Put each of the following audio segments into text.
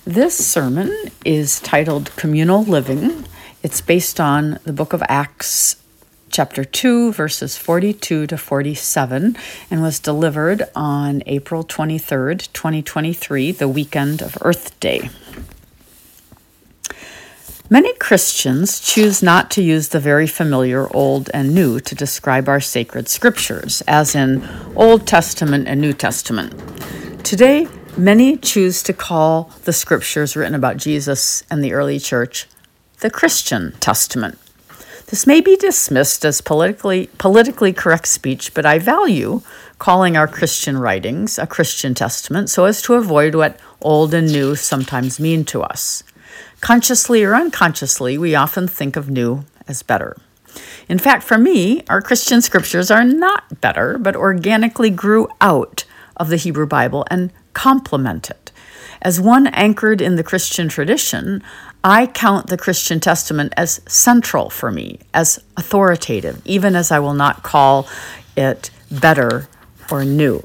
This sermon is titled Communal Living. It's based on the book of Acts, chapter 2, verses 42 to 47, and was delivered on April 23rd, 2023, the weekend of Earth Day. Many Christians choose not to use the very familiar Old and New to describe our sacred scriptures, as in Old Testament and New Testament. Today, many choose to call the scriptures written about Jesus and the early church the Christian Testament. This may be dismissed as politically correct speech, but I value calling our Christian writings a Christian Testament so as to avoid what old and new sometimes mean to us. Consciously or unconsciously, we often think of new as better. In fact, for me, our Christian scriptures are not better, but organically grew out of the Hebrew Bible and complement it. As one anchored in the Christian tradition, I count the Christian Testament as central for me, as authoritative, even as I will not call it better or new.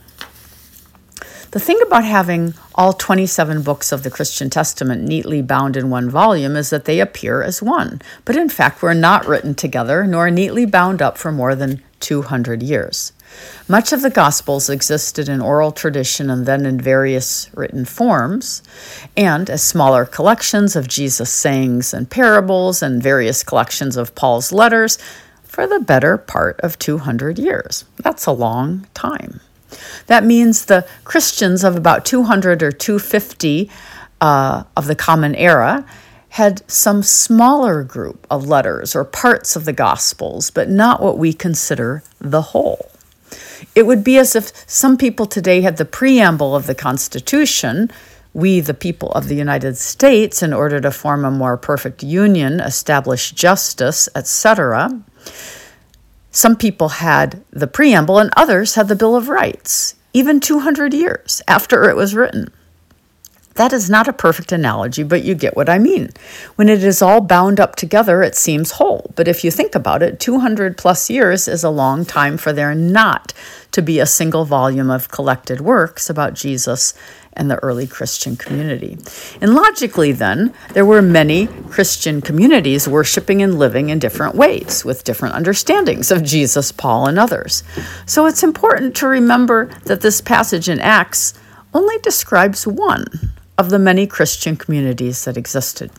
The thing about having all 27 books of the Christian Testament neatly bound in one volume is that they appear as one, but in fact were not written together nor neatly bound up for more than 200 years. Much of the Gospels existed in oral tradition and then in various written forms, and as smaller collections of Jesus' sayings and parables and various collections of Paul's letters for the better part of 200 years. That's a long time. That means the Christians of about 200 or 250 of the Common Era had some smaller group of letters or parts of the Gospels, but not what we consider the whole. It would be as if some people today had the preamble of the Constitution, we the people of the United States, in order to form a more perfect union, establish justice, etc. Some people had the preamble and others had the Bill of Rights, even 200 years after it was written. That is not a perfect analogy, but you get what I mean. When it is all bound up together, it seems whole. But if you think about it, 200 plus years is a long time for there not to be a single volume of collected works about Jesus and the early Christian community. And logically then, there were many Christian communities worshiping and living in different ways, with different understandings of Jesus, Paul, and others. So it's important to remember that this passage in Acts only describes one of the many Christian communities that existed.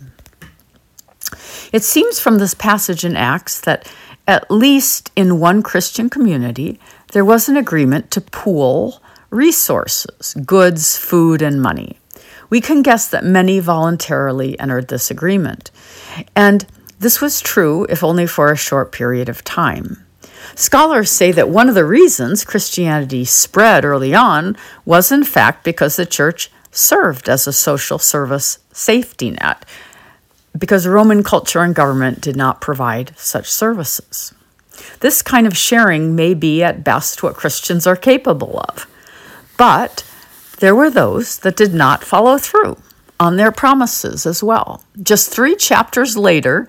It seems from this passage in Acts that at least in one Christian community, there was an agreement to pool resources, goods, food, and money. We can guess that many voluntarily entered this agreement. And this was true, if only for a short period of time. Scholars say that one of the reasons Christianity spread early on was in fact because the church served as a social service safety net, because Roman culture and government did not provide such services. This kind of sharing may be at best what Christians are capable of, but there were those that did not follow through on their promises as well. Just 3 chapters later,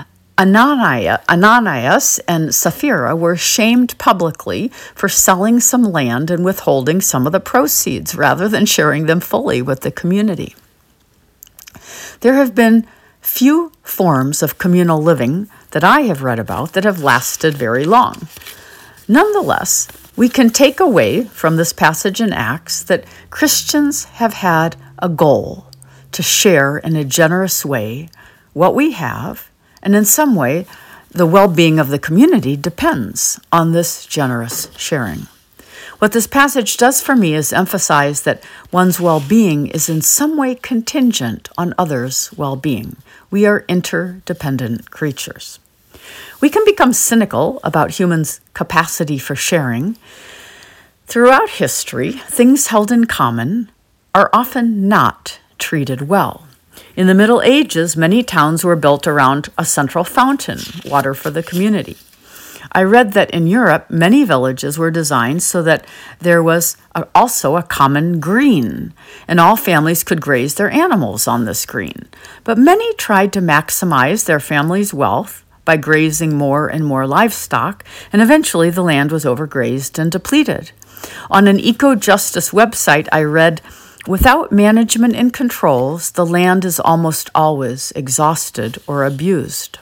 Ananias and Sapphira were shamed publicly for selling some land and withholding some of the proceeds rather than sharing them fully with the community. There have been few forms of communal living that I have read about that have lasted very long. Nonetheless, we can take away from this passage in Acts that Christians have had a goal to share in a generous way what we have, and in some way, the well-being of the community depends on this generous sharing. What this passage does for me is emphasize that one's well-being is in some way contingent on others' well-being. We are interdependent creatures. We can become cynical about humans' capacity for sharing. Throughout history, things held in common are often not treated well. In the Middle Ages, many towns were built around a central fountain, water for the community. I read that in Europe, many villages were designed so that there was also a common green, and all families could graze their animals on this green. But many tried to maximize their family's wealth by grazing more and more livestock, and eventually the land was overgrazed and depleted. On an eco-justice website, I read Without management and controls, the land is almost always exhausted or abused.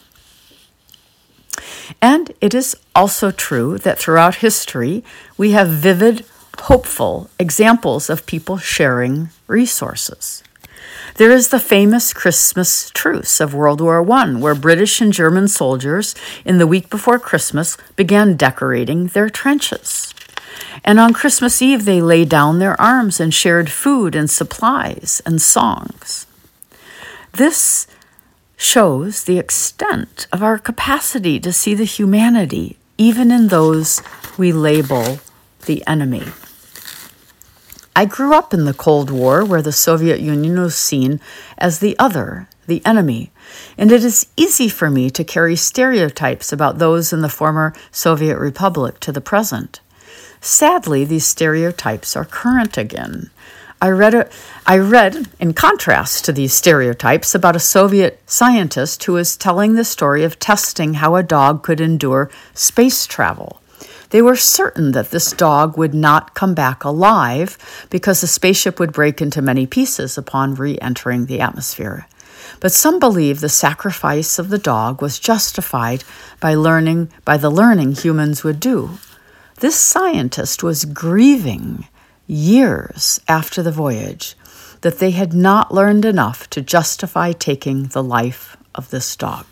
And it is also true that throughout history, we have vivid, hopeful examples of people sharing resources. There is the famous Christmas truce of World War I, where British and German soldiers, in the week before Christmas, began decorating their trenches. And on Christmas Eve, they laid down their arms and shared food and supplies and songs. This shows the extent of our capacity to see the humanity, even in those we label the enemy. I grew up in the Cold War, where the Soviet Union was seen as the other, the enemy, and it is easy for me to carry stereotypes about those in the former Soviet Republic to the present. Sadly, these stereotypes are current again. I read, in contrast to these stereotypes, about a Soviet scientist who was telling the story of testing how a dog could endure space travel. They were certain that this dog would not come back alive because the spaceship would break into many pieces upon re-entering the atmosphere. But some believe the sacrifice of the dog was justified by the learning humans would do. This scientist was grieving years after the voyage that they had not learned enough to justify taking the life of this dog.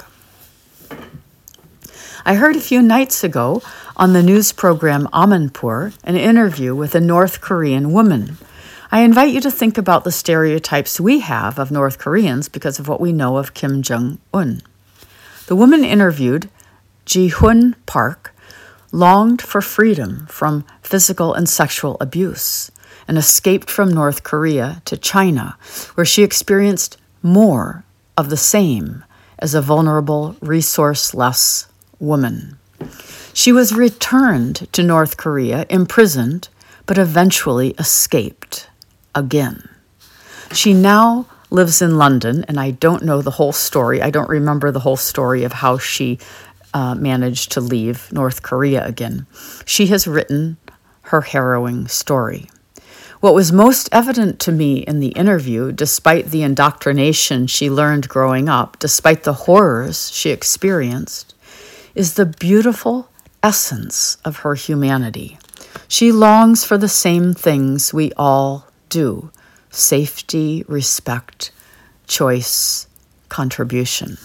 I heard a few nights ago on the news program Amanpour an interview with a North Korean woman. I invite you to think about the stereotypes we have of North Koreans because of what we know of Kim Jong-un. The woman interviewed, Ji-Hoon Park, longed for freedom from physical and sexual abuse and escaped from North Korea to China, where she experienced more of the same as a vulnerable, resourceless woman. She was returned to North Korea, imprisoned, but eventually escaped again. She now lives in London, and I don't know the whole story. I don't remember the whole story of how she managed to leave North Korea again. She has written her harrowing story. What was most evident to me in the interview, despite the indoctrination she learned growing up, despite the horrors she experienced, is the beautiful essence of her humanity. She longs for the same things we all do: safety, respect, choice, contribution.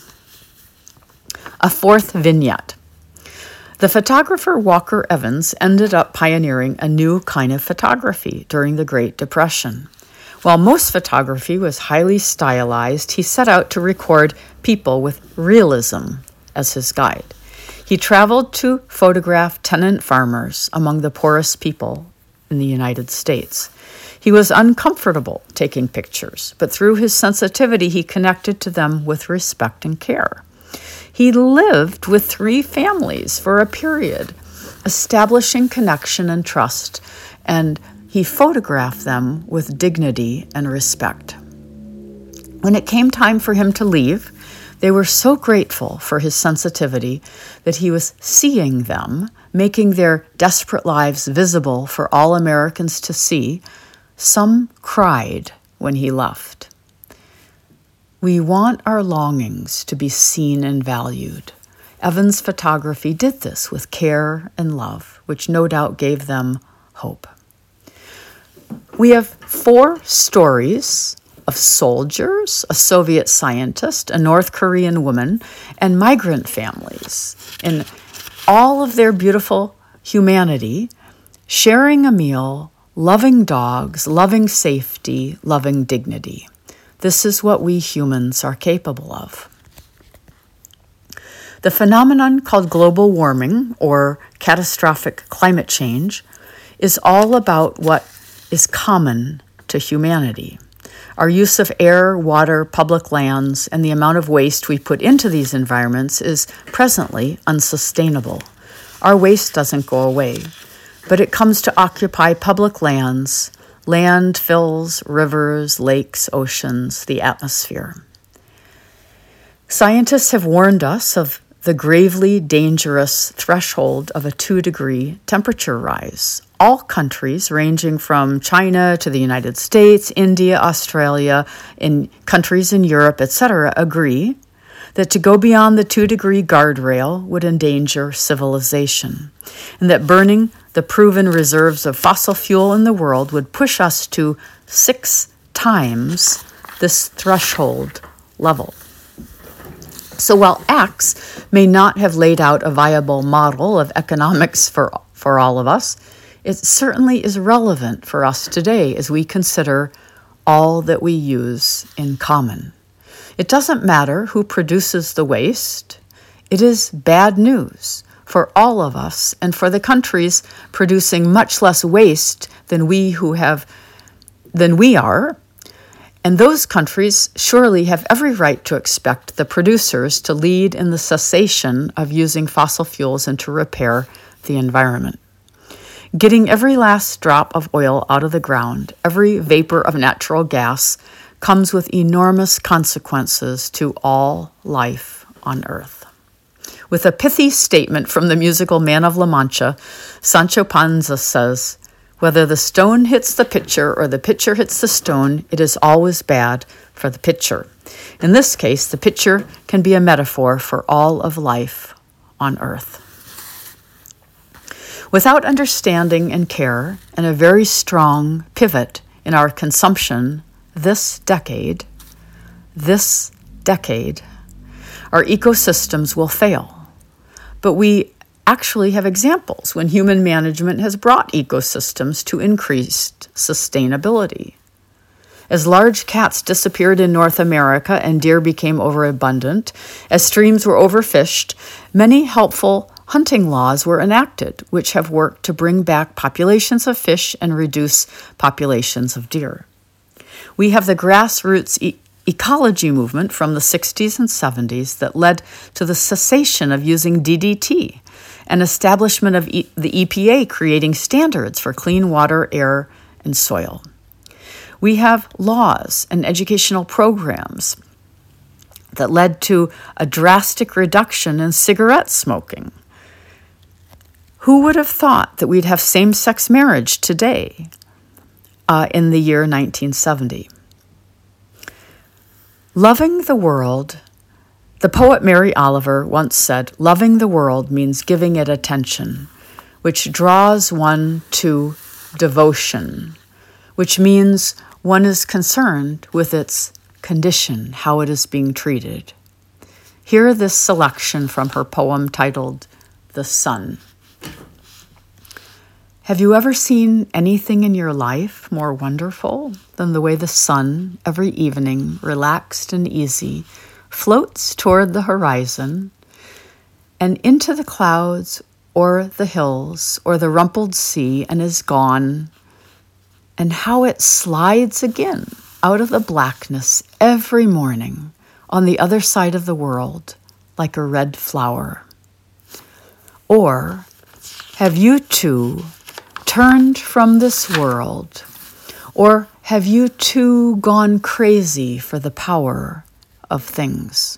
A fourth vignette. The photographer Walker Evans ended up pioneering a new kind of photography during the Great Depression. While most photography was highly stylized, he set out to record people with realism as his guide. He traveled to photograph tenant farmers among the poorest people in the United States. He was uncomfortable taking pictures, but through his sensitivity, he connected to them with respect and care. He lived with 3 families for a period, establishing connection and trust, and he photographed them with dignity and respect. When it came time for him to leave, they were so grateful for his sensitivity that he was seeing them, making their desperate lives visible for all Americans to see. Some cried when he left. We want our longings to be seen and valued. Evans' photography did this with care and love, which no doubt gave them hope. We have 4 stories of soldiers, a Soviet scientist, a North Korean woman, and migrant families in all of their beautiful humanity, sharing a meal, loving dogs, loving safety, loving dignity. This is what we humans are capable of. The phenomenon called global warming, or catastrophic climate change, is all about what is common to humanity. Our use of air, water, public lands, and the amount of waste we put into these environments is presently unsustainable. Our waste doesn't go away, but it comes to occupy public lands, landfills, rivers, lakes, oceans, the atmosphere. Scientists have warned us of the gravely dangerous threshold of a 2-degree temperature rise. All countries, ranging from China to the United States, India, Australia, in countries in Europe, etc., agree that to go beyond the 2-degree guardrail would endanger civilization, and that burning the proven reserves of fossil fuel in the world would push us to 6 times this threshold level. So while Axe may not have laid out a viable model of economics for all of us, it certainly is relevant for us today as we consider all that we use in common. It doesn't matter who produces the waste. It is bad news for all of us and for the countries producing much less waste than we are. And those countries surely have every right to expect the producers to lead in the cessation of using fossil fuels and to repair the environment. Getting every last drop of oil out of the ground, every vapor of natural gas, comes with enormous consequences to all life on Earth. With a pithy statement from the musical Man of La Mancha, Sancho Panza says, "Whether the stone hits the pitcher or the pitcher hits the stone, it is always bad for the pitcher." In this case, the pitcher can be a metaphor for all of life on Earth. Without understanding and care, and a very strong pivot in our consumption this decade, our ecosystems will fail. But we actually have examples when human management has brought ecosystems to increased sustainability. As large cats disappeared in North America and deer became overabundant, as streams were overfished, many helpful hunting laws were enacted, which have worked to bring back populations of fish and reduce populations of deer. We have the grassroots ecology movement from the 60s and 70s that led to the cessation of using DDT and establishment of the EPA creating standards for clean water, air, and soil. We have laws and educational programs that led to a drastic reduction in cigarette smoking. Who would have thought that we'd have same-sex marriage today in the year 1970? Loving the world, the poet Mary Oliver once said, "Loving the world means giving it attention, which draws one to devotion, which means one is concerned with its condition, how it is being treated." Hear this selection from her poem titled "The Sun." Have you ever seen anything in your life more wonderful than the way the sun, every evening, relaxed and easy, floats toward the horizon and into the clouds or the hills or the rumpled sea and is gone, and how it slides again out of the blackness every morning on the other side of the world like a red flower? Or have you too turned from this world? Or have you too gone crazy for the power of things?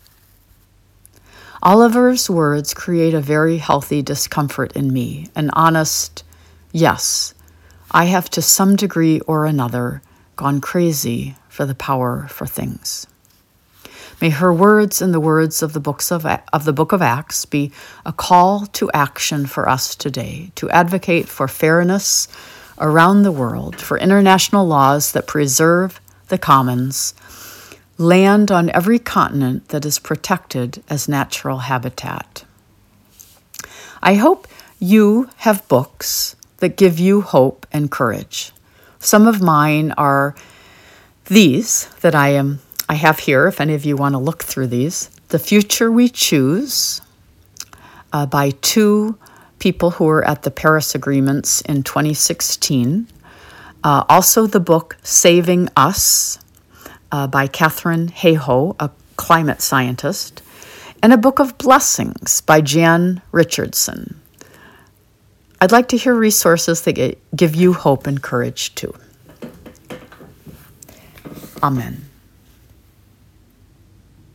Oliver's words create a very healthy discomfort in me, an honest, yes, I have to some degree or another gone crazy for the power for things. May her words and the words of the Book of Acts be a call to action for us today, to advocate for fairness around the world, for international laws that preserve the commons, land on every continent that is protected as natural habitat. I hope you have books that give you hope and courage. Some of mine are these that I have here, if any of you want to look through these. The Future We Choose by two people who were at the Paris Agreements in 2016. Also the book Saving Us by Katharine Hayhoe, a climate scientist, and a book of blessings by Jan Richardson. I'd like to hear resources that give you hope and courage too. Amen.